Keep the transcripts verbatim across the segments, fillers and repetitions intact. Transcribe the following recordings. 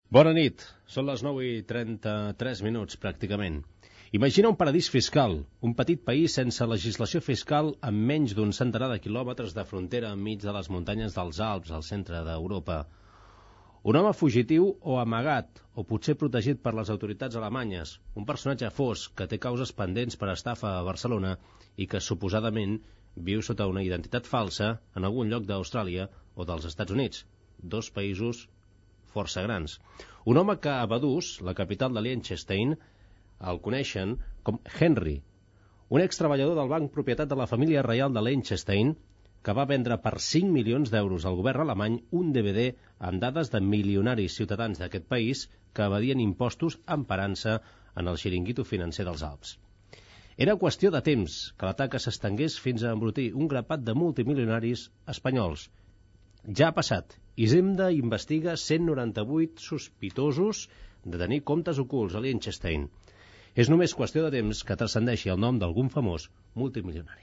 Bona nit, són les nou i trenta-tres minuts, pràcticament. Imagina un paradís fiscal, un petit país sense legislació fiscal amb menys d'un centenar de quilòmetres de frontera enmig de les muntanyes dels Alps, al centre d'Europa. Un home fugitiu o amagat, o potser protegit per les autoritats alemanyes, un personatge fosc que té causes pendents per estafa a Barcelona i que suposadament viu sota una identitat falsa en algun lloc d'Austràlia o dels Estats Units, dos països força grans. Un home que a Vaduz, la capital de Liechtenstein, el coneixen com Henry, un extreballador del banc propietat de la família reial de Liechtenstein, que va vendre per cinc milions d'euros al govern alemany un D V D amb dades de milionaris ciutadans d'aquest país que evadien impostos emparant-se en el xiringuito financer dels Alps. Era qüestió de temps que la taca s'estengués fins a embrutir un grapat de multimilionaris espanyols. Ja ha passat. Hisenda investiga cent noranta-vuit sospitosos de tenir comptes ocults a Liechtenstein. És només qüestió de temps que transcendeixi el nom d'algun famós multimilionari.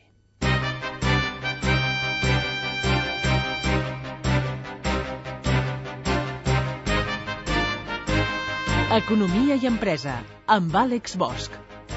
Economia i empresa, amb Àlex Bosch.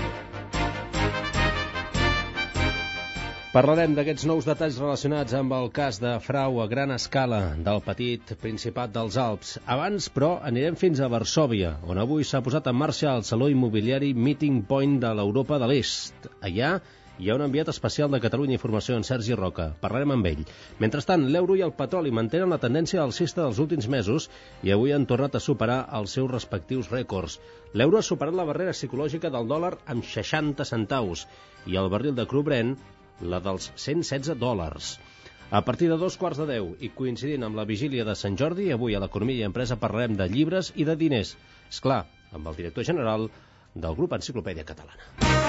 Parlarem d'aquests nous detalls relacionats amb el cas de frau a gran escala del petit Principat dels Alps. Abans, però, anirem fins a Varsòvia, on avui s'ha posat en marxa el saló immobiliari Meeting Point de l'Europa de l'Est. Allà hi ha un enviat especial de Catalunya Informació, en Sergi Roca. Parlarem amb ell. Mentrestant, l'euro i el petroli mantenen la tendència alcista dels últims mesos i avui han tornat a superar els seus respectius rècords. L'euro ha superat la barrera psicològica del dòlar amb seixanta centaus i el barril de cru Brent la dels cent setze dòlars. A partir de dos quarts de deu i coincidint amb la vigília de Sant Jordi, avui a l'Economia i Empresa parlarem de llibres i de diners. És clar, amb el director general del grup Enciclopèdia Catalana.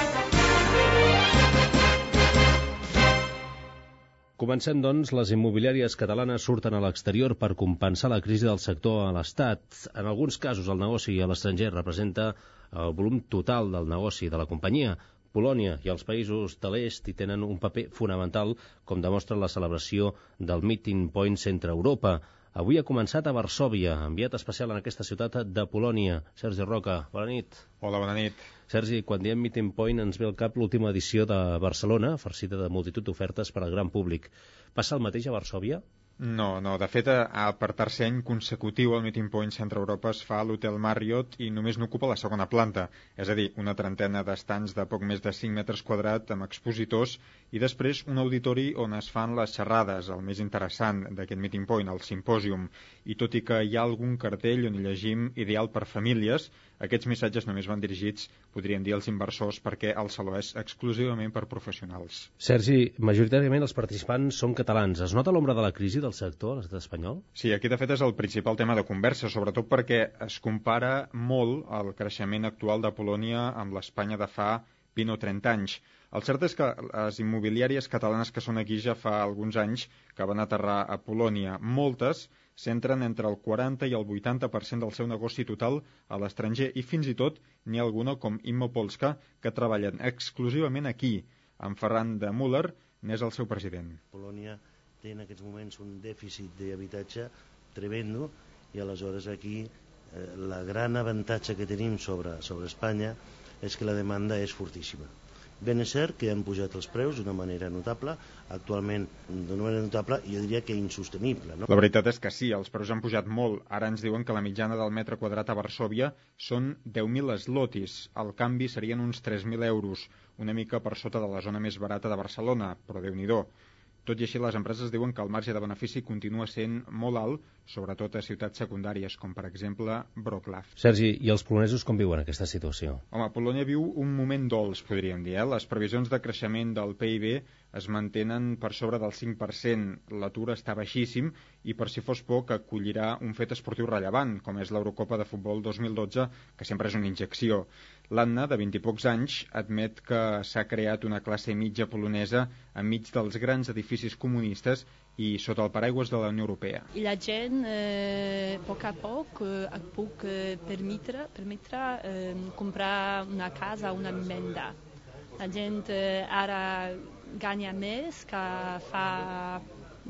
Comencem, doncs. Les immobiliàries catalanes surten a l'exterior per compensar la crisi del sector a l'Estat. En alguns casos, el negoci a l'estranger representa el volum total del negoci de la companyia. Polònia i els països de l'est hi tenen un paper fonamental, com demostra la celebració del Meeting Point Centre Europa. Avui ha començat a Varsòvia, enviat especial en aquesta ciutat de Polònia. Sergi Roca, bona nit. Hola, bona nit. Sergi, quan diem Meeting Point ens ve al cap l'última edició de Barcelona, farcida de multitud d'ofertes per al gran públic. Passa el mateix a Varsòvia? No, no. De fet, a, per tercer any consecutiu el Meeting Point Centre Europa es fa a l'Hotel Marriott i només n'ocupa la segona planta, és a dir, una trentena d'estants de poc més de cinc metres quadrats amb expositors i després un auditori on es fan les xerrades, el més interessant d'aquest Meeting Point, el simpòsium. I tot i que hi ha algun cartell on hi llegim ideal per famílies, aquests missatges només van dirigits, podríem dir, als inversors, perquè el saló és exclusivament per professionals. Sergi, majoritàriament els participants són catalans. Es nota l'ombra de la crisi del sector a l'estat espanyol? Sí, aquí de fet és el principal tema de conversa, sobretot perquè es compara molt el creixement actual de Polònia amb l'Espanya de fa vint o trenta anys. El cert és que les immobiliàries catalanes que són aquí ja fa alguns anys que van aterrar a Polònia, moltes centren entre el quaranta i el vuitanta per cent del seu negoci total a l'estranger i fins i tot n'hi ha alguna com Immo Polska que treballen exclusivament aquí. En Ferran de Müller n'és el seu president. Polònia té en aquests moments un dèficit d'habitatge tremendo i aleshores aquí eh, la gran avantatge que tenim sobre, sobre Espanya és que la demanda és fortíssima. Ben és cert que han pujat els preus d'una manera notable, actualment d'una manera notable i jo diria que insostenible. No? La veritat és que sí, els preus han pujat molt. Ara ens diuen que la mitjana del metre quadrat a Varsòvia són deu mil zlotis. El canvi serien uns tres mil euros, una mica per sota de la zona més barata de Barcelona, però Déu-n'hi-do. Tot i així, les empreses diuen que el marge de benefici continua sent molt alt, sobretot a ciutats secundàries, com per exemple Wrocław. Sergi, i els polonesos com viuen aquesta situació? Home, Polònia viu un moment dolç, podríem dir. Eh? Les previsions de creixement del P I B es mantenen per sobre del cinc per cent. L'atur està baixíssim i, per si fos poc, acollirà un fet esportiu rellevant, com és l'Eurocopa de Futbol dos mil dotze, que sempre és una injecció. L'Anna, de vint i pocs anys, admet que s'ha creat una classe mitja polonesa enmig dels grans edificis comunistes i sota el paraigües de la Unió Europea. I la gent, eh, a poc a poc, eh, puc eh, permetre, permetre eh, comprar una casa, una vivenda. La gent eh, ara guanya més que fa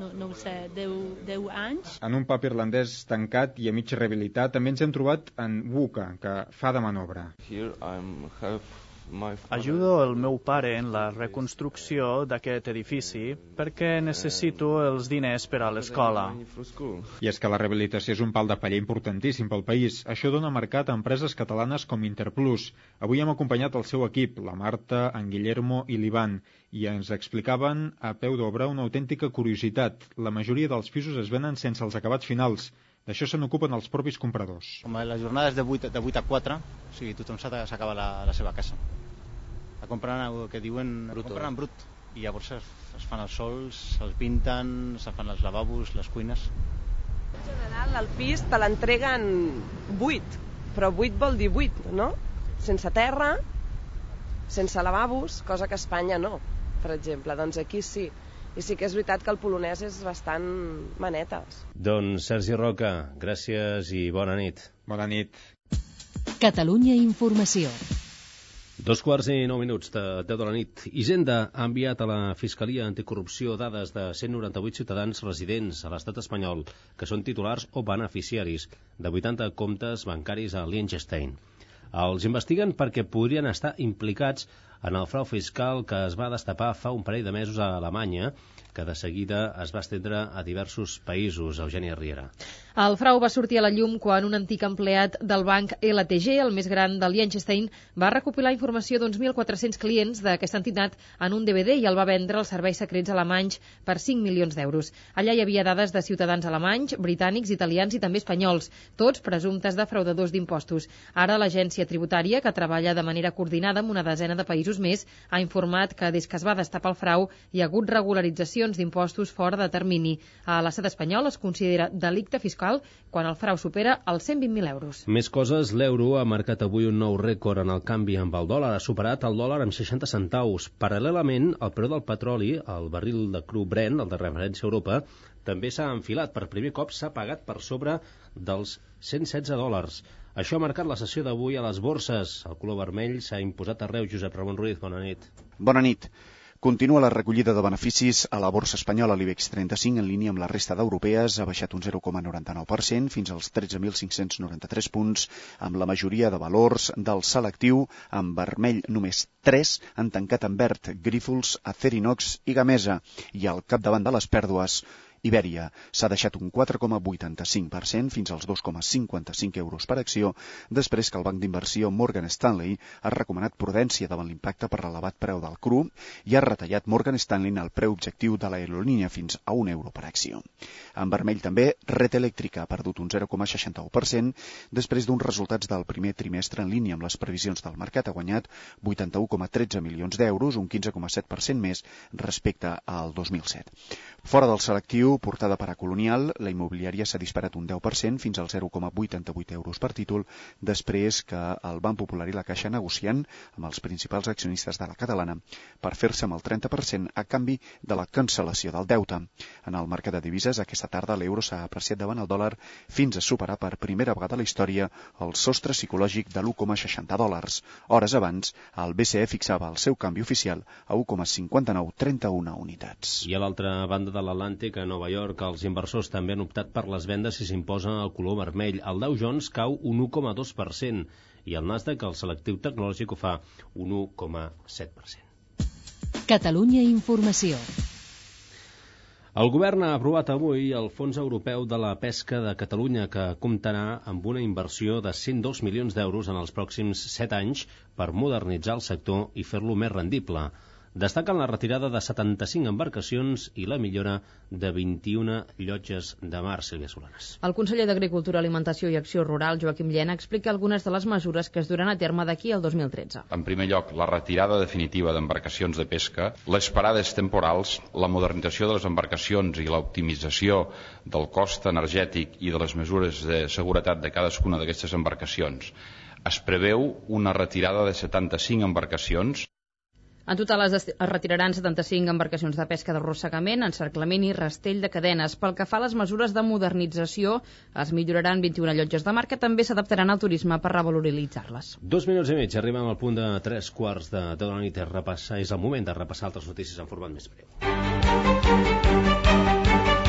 no, no ho sé, deu anys. En un pub irlandès tancat i a mig rehabilitar també ens hem trobat en Wuka, que fa de manobra. Here I'm help Ajudo el meu pare en la reconstrucció d'aquest edifici perquè necessito els diners per a l'escola. I és que la rehabilitació és un pal de paller importantíssim pel país. Això dona mercat a empreses catalanes com Interplus. Avui hem acompanyat el seu equip, la Marta, en Guillermo i l'Ivan, i ens explicaven a peu d'obra una autèntica curiositat. La majoria dels pisos es venen sense els acabats finals. D'això se n'ocupen els propis compradors. Com la jornada és de vuit a quatre, o sigui, tothom s'acaba la, la seva casa. La compren el que diuen brut, compren en brut, i llavors es, es fan els sols, els pinten, se fan els lavabos, les cuines. En general, el pis te l'entreguen buit, però buit vol dir buit, no? Sense terra, sense lavabos, cosa que a Espanya no, per exemple. Doncs aquí sí. I sí que és veritat que el polonès és bastant manetes. Doncs Sergi Roca, gràcies i bona nit. Bona nit. Catalunya Informació. Dos quarts i nou minuts de deu de la nit. Hisenda ha enviat a la Fiscalia Anticorrupció dades de cent noranta-vuit ciutadans residents a l'estat espanyol que són titulars o beneficiaris de vuitanta comptes bancaris a Liechtenstein. Els investiguen perquè podrien estar implicats en el frau fiscal que es va destapar fa un parell de mesos a Alemanya, que de seguida es va estendre a diversos països. Eugènia Riera. El frau va sortir a la llum quan un antic empleat del banc L T G, el més gran de Liechtenstein, va recopilar informació d'uns mil quatre-cents clients d'aquesta entitat en un D V D i el va vendre als serveis secrets alemanys per cinc milions d'euros. Allà hi havia dades de ciutadans alemanys, britànics, italians i també espanyols, tots presumptes defraudadors d'impostos. Ara l'agència tributària, que treballa de manera coordinada amb una desena de països més, ha informat que des que es va destapar el frau hi ha hagut regularitzacions d'impostos fora de termini. A l'estat espanyol es considera delicte fiscal quan el frau supera els cent vint mil euros. Més coses, l'euro ha marcat avui un nou rècord en el canvi amb el dòlar. Ha superat el dòlar amb seixanta centaus. Paral·lelament, el preu del petroli, el barril de cru Brent, el de referència a Europa, també s'ha enfilat. Per primer cop s'ha pagat per sobre dels cent setze dòlars. Això ha marcat la sessió d'avui a les borses. El color vermell s'ha imposat arreu. Josep Ramon Ruiz, bona nit. Bona nit. Continua la recollida de beneficis a la borsa espanyola. L'IBEX trenta-cinc, en línia amb la resta d'europees, ha baixat un zero coma noranta-nou per cent fins als tretze mil cinc-cents noranta-tres punts, amb la majoria de valors del selectiu. En vermell només tres han tancat en verd: Grífols, Acerinox i Gamesa. I al capdavant de les pèrdues, Ibèria s'ha deixat un quatre coma vuitanta-cinc per cent fins als dos coma cinquanta-cinc euros per acció, després que el banc d'inversió Morgan Stanley ha recomanat prudència davant l'impacte per l'elevat preu del cru i ha retallat Morgan Stanley el preu objectiu de l'aerolínia fins a un euro per acció. En vermell també, Red Eléctrica ha perdut un zero coma seixanta-u per cent després d'uns resultats del primer trimestre en línia amb les previsions del mercat. Ha guanyat vuitanta-u coma tretze milions d'euros, un quinze coma set per cent més respecte al dos mil set. Fora del selectiu, portada per a Colonial, la immobiliària s'ha disparat un deu per cent fins al zero coma vuitanta-vuit euros per títol, després que el Banc Popular i la Caixa negociant amb els principals accionistes de la catalana per fer-se amb el trenta per cent a canvi de la cancel·lació del deute. En el mercat de divises, aquesta tarda l'euro s'ha apreciat davant el dòlar fins a superar per primera vegada a la història el sostre psicològic de l'u coma seixanta dòlars. Hores abans, el B C E fixava el seu canvi oficial a u coma cinquanta-nou trenta-u unitats. I a l'altra banda de l'Atlàntic, a Nova York, els inversors també han optat per les vendes si s'imposa el color vermell. El Dow Jones cau un u coma dos per cent i el Nasdaq, el selectiu tecnològic, ho fa un u coma set per cent. Catalunya Informació. El govern ha aprovat avui el Fons Europeu de la Pesca de Catalunya, que comptarà amb una inversió de cent dos milions d'euros en els pròxims set anys per modernitzar el sector i fer-lo més rendible. Destaquen la retirada de setanta-cinc embarcacions i la millora de vint-i-una llotges de mar. Sílvia Solanes. El conseller d'Agricultura, Alimentació i Acció Rural, Joaquim Llena, explica algunes de les mesures que es duran a terme d'aquí al dos mil tretze. En primer lloc, la retirada definitiva d'embarcacions de pesca, les parades temporals, la modernització de les embarcacions i l'optimització del cost energètic i de les mesures de seguretat de cadascuna d'aquestes embarcacions. Es preveu una retirada de setanta-cinc embarcacions. En total es retiraran setanta-cinc embarcacions de pesca d'arrossegament, encerclament i rastell de cadenes. Pel que fa a les mesures de modernització, es milloraran vint-i-una llotges de mar que també s'adaptaran al turisme per revaloritzar-les. Dos minuts i mig, arribem al punt de tres quarts de deu de la nit. És el moment de repassar altres notícies en format més breu.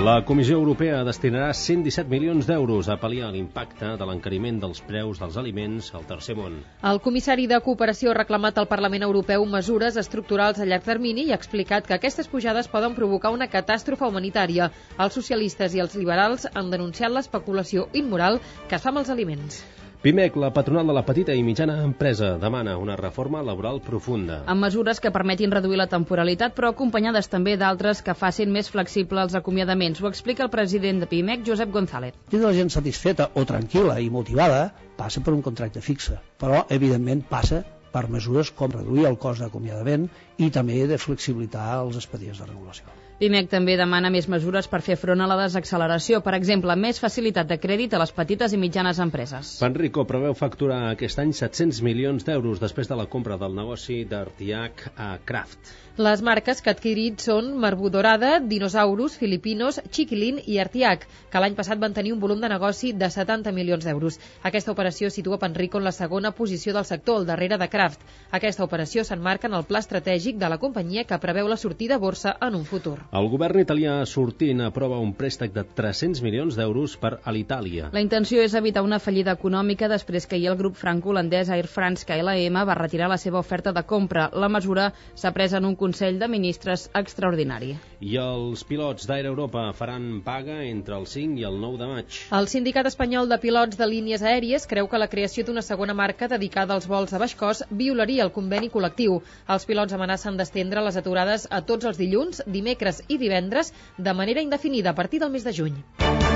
La Comissió Europea destinarà cent disset milions d'euros a pal·liar l'impacte de l'encariment dels preus dels aliments al tercer món. El comissari de Cooperació ha reclamat al Parlament Europeu mesures estructurals a llarg termini i ha explicat que aquestes pujades poden provocar una catàstrofe humanitària. Els socialistes i els liberals han denunciat l'especulació immoral que es fa amb els aliments. Pimec, la patronal de la petita i mitjana empresa, demana una reforma laboral profunda. Amb mesures que permetin reduir la temporalitat, però acompanyades també d'altres que facin més flexibles els acomiadaments. Ho explica el president de Pimec, Josep González. Tindre la gent satisfeta o tranquil·la i motivada passa per un contracte fixe, però evidentment passa per mesures com reduir el cost d'acomiadament i també de flexibilitar els expedients de regulació. Pimec també demana més mesures per fer front a la desacceleració, per exemple, més facilitat de crèdit a les petites i mitjanes empreses. Panrico preveu facturar aquest any set-cents milions d'euros després de la compra del negoci d'Artiach a Kraft. Les marques que ha adquirit són Marbú Dorada, Dinosaurus, Filipinos, Chiquilin i Artiach, que l'any passat van tenir un volum de negoci de setanta milions d'euros. Aquesta operació situa Panrico en la segona posició del sector, al darrere de Kraft. Aquesta operació s'emmarca en el pla estratègic de la companyia que preveu la sortida a borsa en un futur. El govern italià sortint aprova un préstec de tres-cents milions d'euros per Alitalia. La intenció és evitar una fallida econòmica després que ahir el grup franco-holandès Air France K L M va retirar la seva oferta de compra. La mesura s'ha pres en un Consell de Ministres extraordinari. I els pilots d'Air Europa faran vaga entre el cinc i el nou de maig. El Sindicat Espanyol de Pilots de Línies Aèries creu que la creació d'una segona marca dedicada als vols a baix cost violaria el conveni col·lectiu. Els pilots amenacen d'estendre les aturades a tots els dilluns, dimecres i divendres de manera indefinida a partir del mes de juny.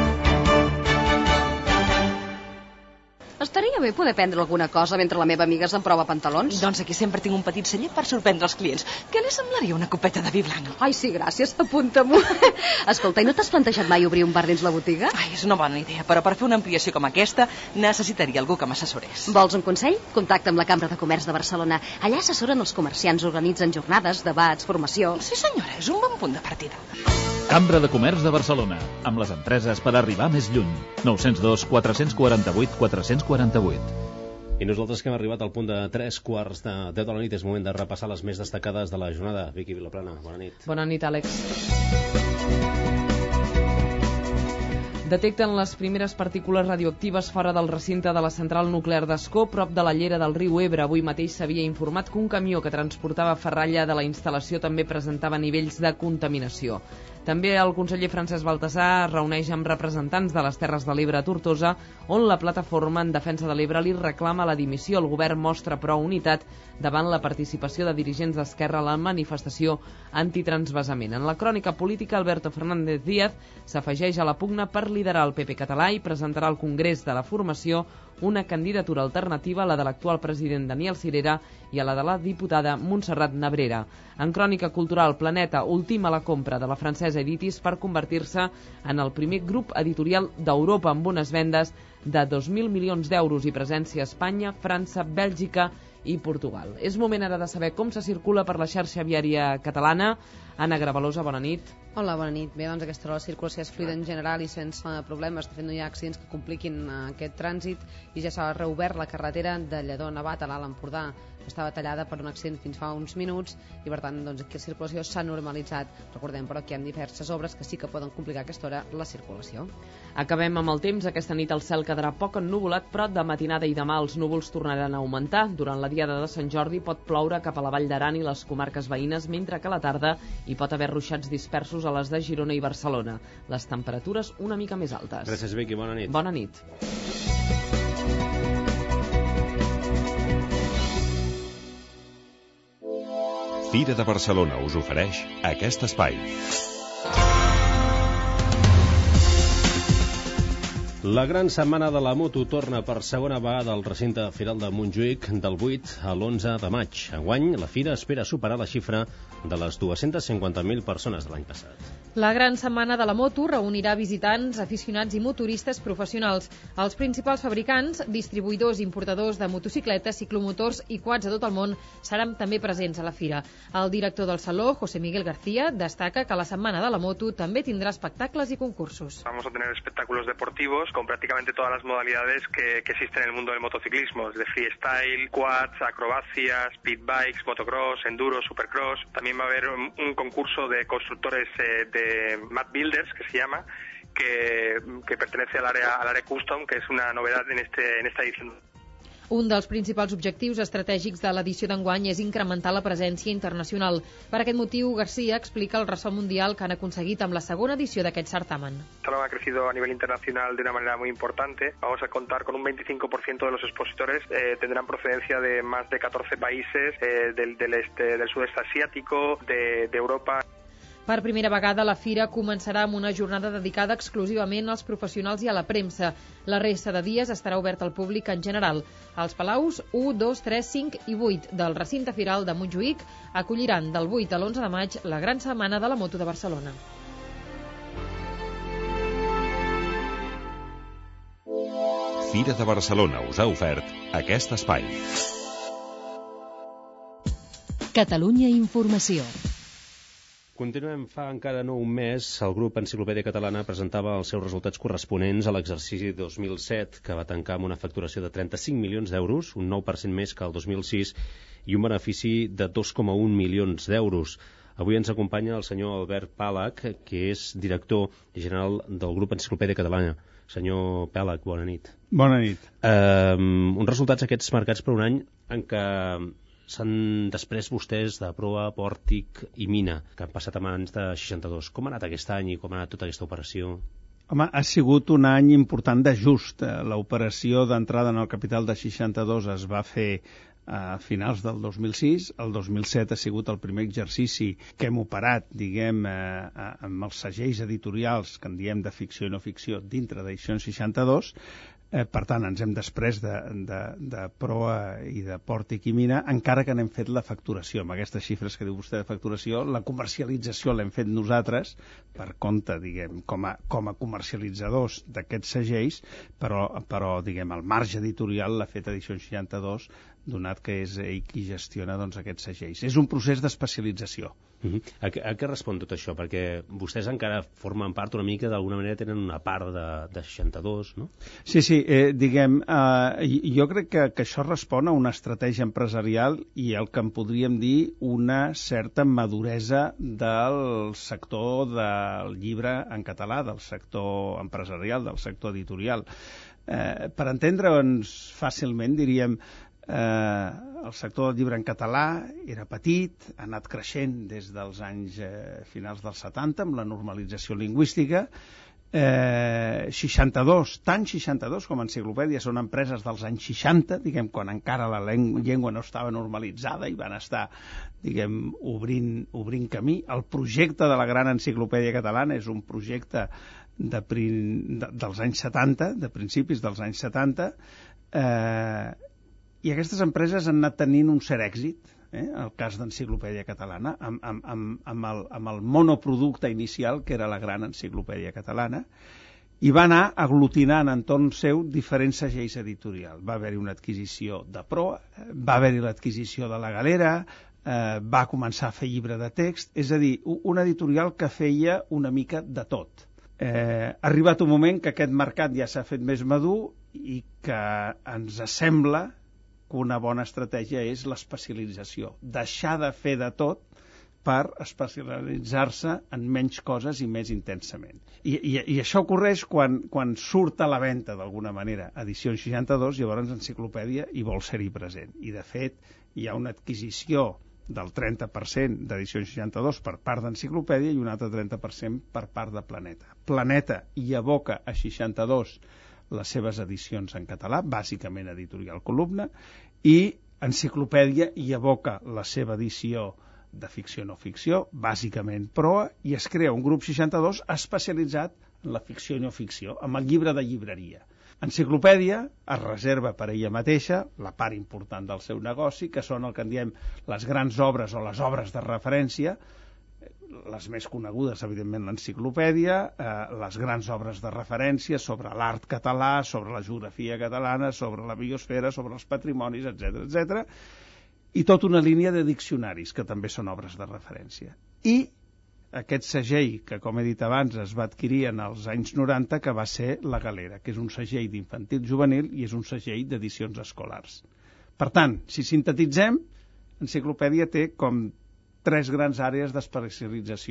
Estaria bé poder prendre alguna cosa mentre la meva amiga s'emprova pantalons. Doncs aquí sempre tinc un petit celler per sorprendre els clients. Què li semblaria una copeta de vi blanc? Ai, sí, gràcies, apunta-m'ho. Escolta, i no t'has plantejat mai obrir un bar dins la botiga? Ai, és una bona idea, però per fer una ampliació com aquesta necessitaria algú que m'assessorés. Vols un consell? Contacta amb la Cambra de Comerç de Barcelona. Allà assessoren els comerciants, organitzen jornades, debats, formació... Sí, senyora, és un bon punt de partida. Cambra de Comerç de Barcelona, amb les empreses per arribar més lluny. nou zero dos quatre quatre vuit quatre quatre vuit. I nosaltres que hem arribat al punt de tres quarts de deu de la nit, és moment de repassar les més destacades de la jornada. Vicky Vilaplana, bona nit. Bona nit, Àlex. Detecten les primeres partícules radioactives fora del recinte de la central nuclear d'Ascó, prop de la llera del riu Ebre. Avui mateix s'havia informat que un camió que transportava ferralla de la instal·lació també presentava nivells de contaminació. També el conseller Francesc Baltasar es reuneix amb representants de les Terres de l'Ebre a Tortosa, on la plataforma en defensa de l'Ebre li reclama la dimissió. El govern mostra, però, unitat davant la participació de dirigents d'Esquerra a la manifestació antitransvasament. En la crònica política, Alberto Fernández Díaz s'afegeix a la pugna per liderar el P P català i presentarà al Congrés de la Formació una candidatura alternativa a la de l'actual president Daniel Sirera i a la de la diputada Montserrat Nebrera. En crònica cultural, Planeta ultima la compra de la francesa Editis per convertir-se en el primer grup editorial d'Europa amb unes vendes de dos mil milions d'euros i presència a Espanya, França, Bèlgica i Portugal. És moment ara de saber com se circula per la xarxa viària catalana. Anna Gravalosa, bona nit. Hola, bona nit. Bé, doncs aquesta hora la circulació és fluida en general i sense problemes. De fet, no hi ha accidents que compliquin aquest trànsit i ja s'ha reobert la carretera de Lledó a Navata, a l'Alt Empordà. Estava tallada per un accident fins fa uns minuts i, per tant, doncs, aquí la circulació s'ha normalitzat. Recordem, però, que hi ha diverses obres que sí que poden complicar a aquesta hora la circulació. Acabem amb el temps. Aquesta nit el cel quedarà poc ennuvolat, però de matinada i demà els núvols tornaran a augmentar. Durant la diada de Sant Jordi pot ploure cap a la Vall d'Aran i les comarques veïnes, mentre que a la tarda hi pot haver ruixats dispersos a les de Girona i Barcelona. Les temperatures una mica més altes. Gràcies, Vicky. Bona nit. Bona nit. Fira de Barcelona us ofereix aquest espai. La gran setmana de la moto torna per segona vegada al recinte firal de Montjuïc del vuit a l'onze de maig. Enguany, la fira espera superar la xifra de les dues-centes cinquanta mil persones de l'any passat. La gran setmana de la moto reunirà visitants, aficionats i motoristes professionals. Els principals fabricants, distribuïdors i importadors de motocicletes, ciclomotors i quads a tot el món seran també presents a la fira. El director del saló, José Miguel García, destaca que la setmana de la moto també tindrá espectacles y concursos. Vamos a tener espectáculos deportivos con prácticamente todas las modalidades que, que existen en el mundo del motociclismo, desde freestyle, quads, acrobacias, pit bikes, motocross, enduro, supercross. También va a haber un, un concurso de constructores eh, de de Map Builders, que se llama, que, que pertenece al área, al área Custom, que es una novedad en, este, en esta edición. Un dels principals objectius estratègics de l'edició d'enguany és incrementar la presència internacional. Per aquest motiu, García explica el ressò mundial que han aconseguit amb la segona edició d'aquest certamen. El salón ha crecido a nivel internacional de una manera muy importante. Vamos a contar con un veinticinco por ciento de los expositores, eh, tendrán procedencia de más de catorce países eh, del, del, este, del sudeste asiático, de, de Europa. Per primera vegada, la fira començarà amb una jornada dedicada exclusivament als professionals i a la premsa. La resta de dies estarà oberta al públic en general. Els palaus u, dos, tres, cinc i vuit del recinte firal de Montjuïc acolliran del vuit a l'onze de maig la gran setmana de la moto de Barcelona. Fira de Barcelona us ha ofert aquest espai. Catalunya Informació. Continuem. Fa encara no un mes, el grup Enciclopèdia Catalana presentava els seus resultats corresponents a l'exercici dos mil set, que va tancar amb una facturació de trenta-cinc milions d'euros, un nou per cent més que el dos mil sis, i un benefici de dos coma un milions d'euros. Avui ens acompanya el senyor Albert Pàlac, que és director general del grup Enciclopèdia Catalana. Senyor Pàlac, bona nit. Bona nit. Uh, uns resultats aquests marcats per un any en què s'han després vostès de Proa, Pòrtic i Mina, que han passat a mans de seixanta-dos. Com ha anat aquest any i com ha anat tota aquesta operació? Home, ha sigut un any important d'ajust. L'operació d'entrada en el capital de seixanta-dos es va fer a finals del dos mil sis. El dos mil set ha sigut el primer exercici que hem operat, diguem, eh, amb els segells editorials que en diem de ficció i no ficció dintre d'edicions seixanta-dos. Eh, per tant, ens hem després de, de, de Proa i de Pòrtic i Mina, encara que n'hem fet la facturació. Amb aquestes xifres que diu vostè de facturació, la comercialització l'hem fet nosaltres per compte, diguem, com a, com a comercialitzadors d'aquests segells, però, però diguem, el marge editorial l'ha fet Edicions seixanta-dos, donat que és ell qui gestiona doncs, aquests segells. És un procés d'especialització. Uh-huh. a, què, a què respon tot això? Perquè vostès encara formen part una mica, d'alguna manera tenen una part de, de seixanta-dos, no? Sí, sí, eh, diguem, eh, jo crec que, que això respon a una estratègia empresarial i el que en podríem dir una certa maduresa del sector del llibre en català, del sector empresarial, del sector editorial. Eh, per entendre'ns fàcilment, diríem, Eh, el sector del llibre en català era petit, ha anat creixent des dels anys eh, finals dels setanta amb la normalització lingüística. eh, seixanta-dos, tant seixanta-dos com Enciclopèdia són empreses dels anys seixanta, diguem, quan encara la llengua no estava normalitzada i van estar, diguem, obrint, obrint camí. El projecte de la gran Enciclopèdia Catalana és un projecte de, de, dels anys setanta, de principis dels anys setanta, eh, i aquestes empreses han anat tenint un cert èxit, eh? El cas d'Enciclopèdia Catalana, amb, amb, amb, amb, el, amb el monoproducte inicial, que era la gran Enciclopèdia Catalana, i va anar aglutinant entorn seu diferents segells editorials. Va haver-hi una adquisició de Proa, va haver-hi l'adquisició de La Galera, eh, va començar a fer llibre de text, és a dir, un editorial que feia una mica de tot. Eh, ha arribat un moment que aquest mercat ja s'ha fet més madur i que ens sembla que una bona estratègia és l'especialització, deixar de fer de tot per especialitzar-se en menys coses i més intensament. I, i, i això ocorreix quan, quan surt a la venda, d'alguna manera, Edicions seixanta-dos, llavors Enciclopèdia hi vol ser-hi present. I, de fet, hi ha una adquisició del trenta per cent d'Edicions seixanta-dos per part d'Enciclopèdia i un altre trenta per cent per part de Planeta. Planeta hi aboca a seixanta-dos les seves edicions en català, bàsicament editorial Columna, i Enciclopèdia hi aboca la seva edició de ficció no ficció, bàsicament Proa, i es crea un grup seixanta-dos especialitzat en la ficció i no ficció, amb el llibre de llibreria. Enciclopèdia es reserva per ella mateixa la part important del seu negoci, que són el que en diem les grans obres o les obres de referència, les més conegudes, evidentment, l'Enciclopèdia, eh, les grans obres de referència sobre l'art català, sobre la geografia catalana, sobre la biosfera, sobre els patrimonis, etcètera, etcètera, i tota una línia de diccionaris, que també són obres de referència. I aquest segell, que com he dit abans es va adquirir en els anys noranta, que va ser La Galera, que és un segell d'infantil juvenil i és un segell d'edicions escolars. Per tant, si sintetitzem, Enciclopèdia té com tres grans àrees d'especialització.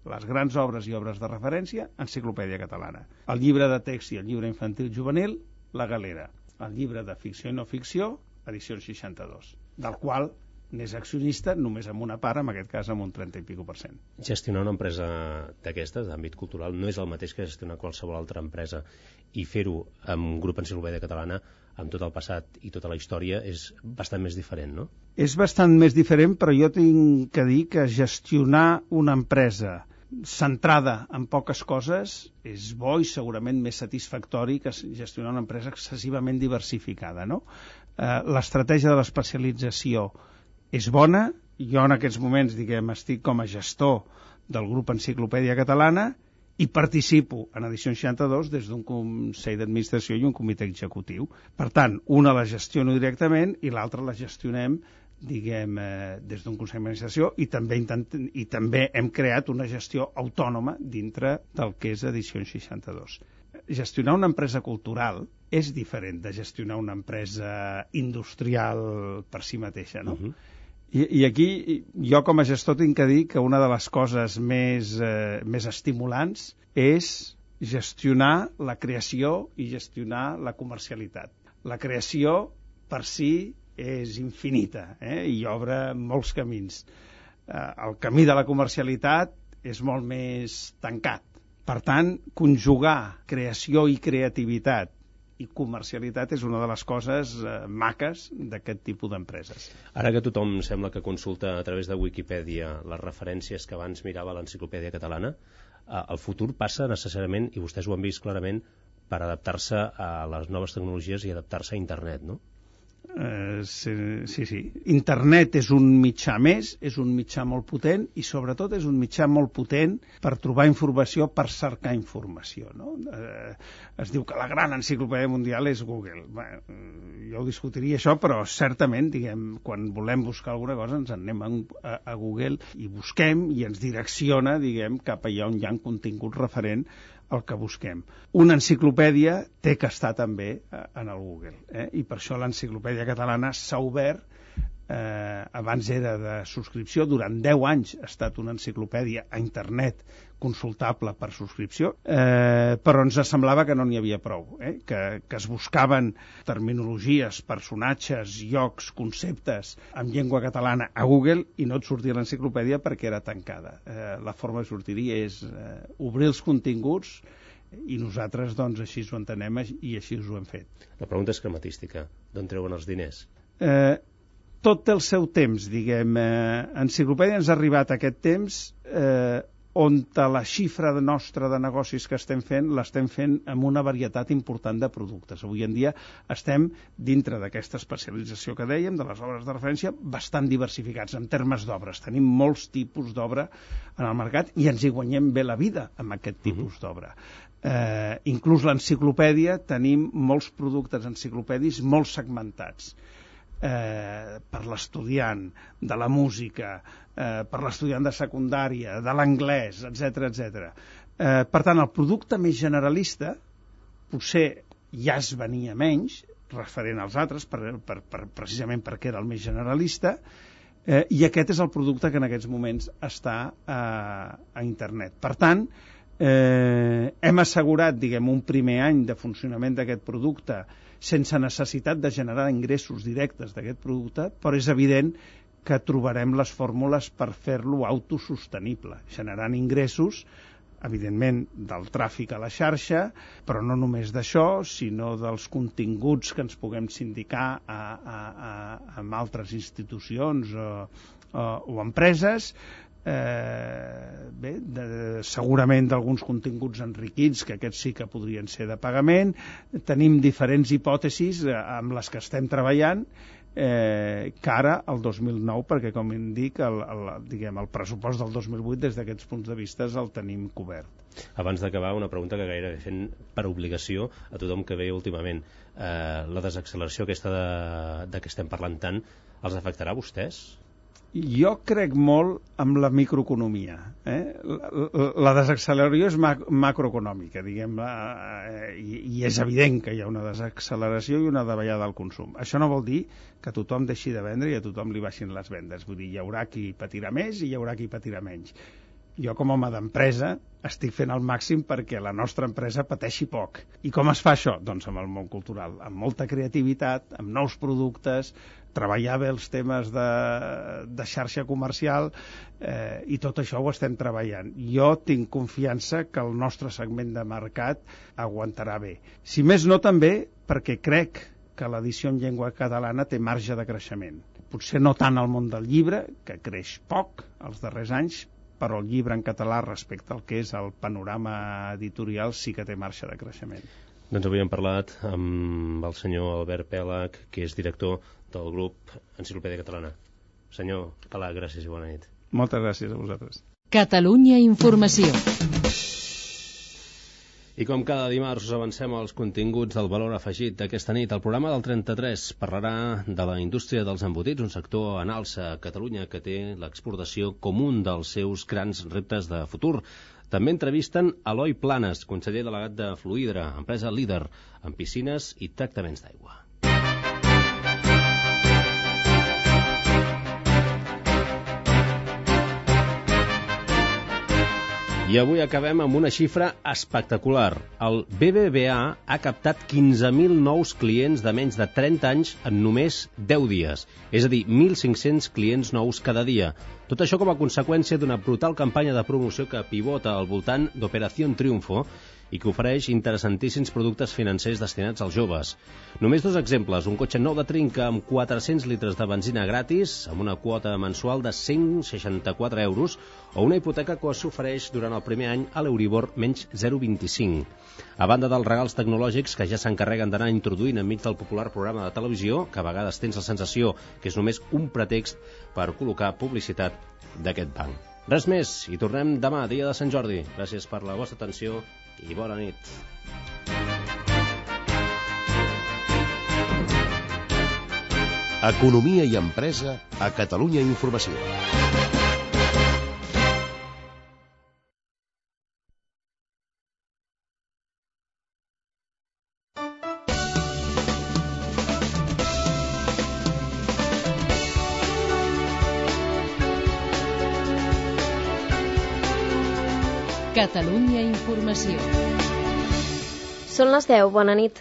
les grans obres i obres de referència, Enciclopèdia Catalana. El llibre de text i el llibre infantil juvenil, La Galera. El llibre de ficció i no ficció, Edicions seixanta-dos, del qual n'és accionista només amb una part, en aquest cas amb un trenta i pico per cent. Gestionar una empresa d'aquestes, d'àmbit cultural, no és el mateix que gestionar qualsevol altra empresa, i fer-ho amb Grup Enciclopèdia Catalana, amb tot el passat i tota la història, és bastant més diferent, no? És bastant més diferent, però jo tinc que dir que gestionar una empresa centrada en poques coses és bo i segurament més satisfactori que gestionar una empresa excessivament diversificada, no? Eh, l'estratègia de l'especialització és bona. Jo en aquests moments, diguem, estic com a gestor del grup Enciclopèdia Catalana i participo en Edicions seixanta-dos des d'un Consell d'Administració i un comitè executiu. Per tant, una la gestiono directament i l'altra la gestionem, diguem, eh, des d'un Consell d'Administració, i també, intentem, i també hem creat una gestió autònoma dintre del que és Edicions seixanta-dos. Gestionar una empresa cultural és diferent de gestionar una empresa industrial per si mateixa, no? Uh-huh. I, I aquí jo com a gestor tinc que dir que una de les coses més, eh, més estimulants és gestionar la creació i gestionar la comercialitat. La creació per si és infinita, eh, i obre molts camins. Eh, el camí de la comercialitat és molt més tancat. Per tant, conjugar creació i creativitat i comercialitat és una de les coses eh, maques d'aquest tipus d'empreses. Ara que tothom sembla que consulta a través de Wikipedia les referències que abans mirava a l'Enciclopèdia Catalana, eh, el futur passa necessàriament, i vostès ho han vist clarament, per adaptar-se a les noves tecnologies i adaptar-se a internet, no? Eh, sí, sí, sí. Internet és un mitjà més, és un mitjà molt potent i sobretot és un mitjà molt potent per trobar informació, per cercar informació, no? Eh, es diu que la gran enciclopèdia mundial és Google. Bé, jo ho discutiria això, però certament, diguem, quan volem buscar alguna cosa ens anem a, a, a Google i busquem i ens direcciona, diguem, cap allà on hi ha un contingut referent el que busquem. Una enciclopèdia té que estar també en el Google, eh? I per això l'Enciclopèdia Catalana s'ha obert, eh, abans era de subscripció, durant deu anys ha estat una enciclopèdia a internet consultable per subscripció, eh, però ens semblava que no n'hi havia prou, eh? que, que es buscaven terminologies, personatges, llocs, conceptes en llengua catalana a Google i no et sortia l'enciclopèdia perquè era tancada. Eh, la forma de sortir-hi és eh, obrir els continguts i nosaltres doncs així ho entenem i així ho hem fet. La pregunta és crematística. D'on treuen els diners? Eh, tot té el seu temps, diguem. Eh, Enciclopèdia ens ha arribat a aquest temps eh, on la xifra de nostra de negocis que estem fent l'estem fent amb una varietat important de productes. Avui en dia estem dintre d'aquesta especialització que dèiem, de les obres de referència, bastant diversificats en termes d'obres. Tenim molts tipus d'obra en el mercat i ens hi guanyem bé la vida amb aquest tipus uh-huh. d'obra. Eh, inclús l'enciclopèdia, tenim molts productes enciclopèdics molt segmentats. Eh, per l'estudiant de la música, eh, per l'estudiant de secundària, de l'anglès, etcètera, etcètera. Eh, per tant, el producte més generalista potser ja es venia menys, referent als altres, per, per, per, precisament perquè era el més generalista, eh, i aquest és el producte que en aquests moments està a, a internet. Per tant, eh, hem assegurat, diguem, un primer any de funcionament d'aquest producte sense necessitat de generar ingressos directes d'aquest producte, però és evident que trobarem les fórmules per fer-lo autosostenible, generant ingressos, evidentment, del tràfic a la xarxa, però no només d'això, sinó dels continguts que ens puguem sindicar a, a, a, amb altres institucions o, o, o empreses, Eh, bé, de, segurament d'alguns continguts enriquits, que aquests sí que podrien ser de pagament. Tenim diferents hipòtesis eh, amb les que estem treballant eh, cara al dos mil nou, perquè com em dic el, el, diguem, el pressupost del dos mil vuit des d'aquests punts de vista el tenim cobert. Abans d'acabar, una pregunta que gairebé fent per obligació a tothom que ve últimament. Eh, la desacceleració aquesta de, de què estem parlant tant, els afectarà a vostès? Jo crec molt amb la microeconomia. Eh? La, la, la desacceleració és mac, macroeconòmica, diguem, eh, i, i és evident que hi ha una desacceleració i una davallada del consum. Això no vol dir que tothom deixi de vendre i a tothom li baixin les vendes. Vull dir, hi haurà qui patirà més i hi haurà qui patirà menys. Jo, com a home d'empresa, estic fent el màxim perquè la nostra empresa pateixi poc. I com es fa això? Doncs amb el món cultural, amb molta creativitat, amb nous productes, treballar bé els temes de, de xarxa comercial, eh, i tot això ho estem treballant. Jo tinc confiança que el nostre segment de mercat aguantarà bé. Si més no, també perquè crec que l'edició en llengua catalana té marge de creixement. Potser no tant al món del llibre, que creix poc els darrers anys, però el llibre en català respecte al que és el panorama editorial sí que té marge de creixement. Doncs avui hem parlat amb el senyor Albert Pèlag, que és director del grup Enciclopèdia Catalana. Senyor Pèlag, gràcies i bona nit. Moltes gràcies a vosaltres. Catalunya Informació. I com cada dimarts us avancem als continguts del valor afegit d'aquesta nit. El programa del trenta-tres parlarà de la indústria dels embotits, un sector en alça a Catalunya que té l'exportació com un dels seus grans reptes de futur. També entrevisten Eloi Planes, conseller delegat de Fluidra, empresa líder en piscines i tractaments d'aigua. I avui acabem amb una xifra espectacular. El B B V A ha captat quinze mil nous clients de menys de trenta anys en només deu dies, és a dir, mil cinc-cents clients nous cada dia. Tot això com a conseqüència d'una brutal campanya de promoció que pivota al voltant d'Operació Triunfo i que ofereix interessantíssims productes financers destinats als joves. Només dos exemples, un cotxe nou de trinca amb quatre-cents litres de benzina gratis, amb una quota mensual de cent seixanta-quatre euros, o una hipoteca que s'ofereix durant el primer any a l'Euribor menys zero coma vint-i-cinc. A banda dels regals tecnològics que ja s'encarreguen d'anar introduint enmig del popular programa de televisió, que a vegades tens la sensació que és només un pretext per col·locar publicitat d'aquest banc. Res més, i tornem demà, dia de Sant Jordi. Gràcies per la vostra atenció i bona nit. Economia i empresa a Catalunya Informació. Catalunya Informació. Són les deu, bona nit.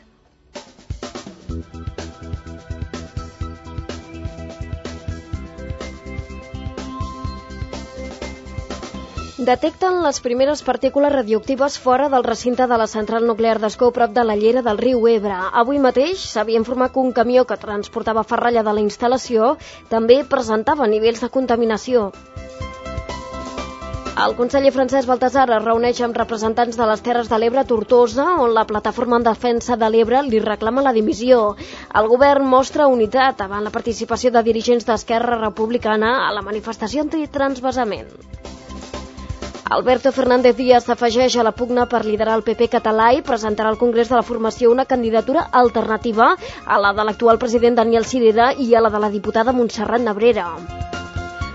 Detecten les primeres partícules radioactives fora del recinte de la central nuclear d'Ascó, prop de la llera del riu Ebre. Avui mateix s'havia informat que un camió que transportava ferralla de la instal·lació també presentava nivells de contaminació. El conseller Francesc Baltasar es reuneix amb representants de les Terres de l'Ebre a Tortosa, on la plataforma en defensa de l'Ebre li reclama la dimissió. El govern mostra unitat davant la participació de dirigents d'Esquerra Republicana a la manifestació antitransvasament. Alberto Fernández Díaz s'afegeix a la pugna per liderar el P P català i presentarà al Congrés de la Formació una candidatura alternativa a la de l'actual president Daniel Sirera i a la de la diputada Montserrat Nebrera.